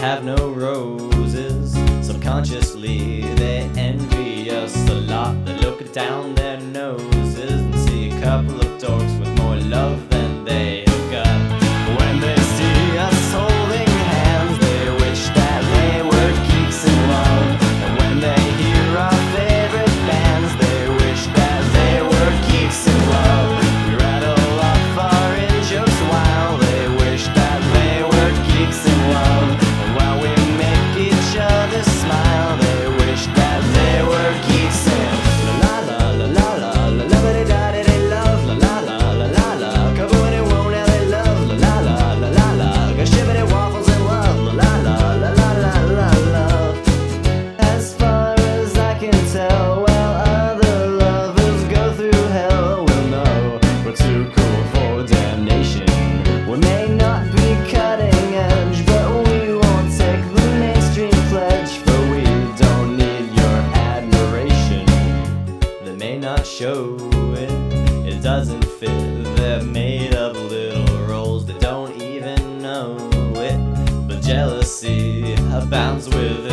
have no roses. Subconsciously they envy us a lot. They look down their noses and see a couple of dorks with more love than they have got. When they see us holding hands, they wish that they were geeks in love. And when they hear our favorite bands, they wish that they were geeks in love. We rattle off our in-jokes while they wish that they were geeks in love. And while we make each other smile, they wish that they were geeks in la la la la la la la ba da da da love la la la la la la kaboom it won't now they love la la la la la la got shibbity waffles in love la la la la la la la. As far as I can tell, well, other lovers go through hell. We'll know we're too cool for damnation. We may not be cutting edge, but we won't take the mainstream pledge, for we don't need your admiration. They may not show it, it doesn't fit. They're made of little roles, they don't even know it. But jealousy abounds within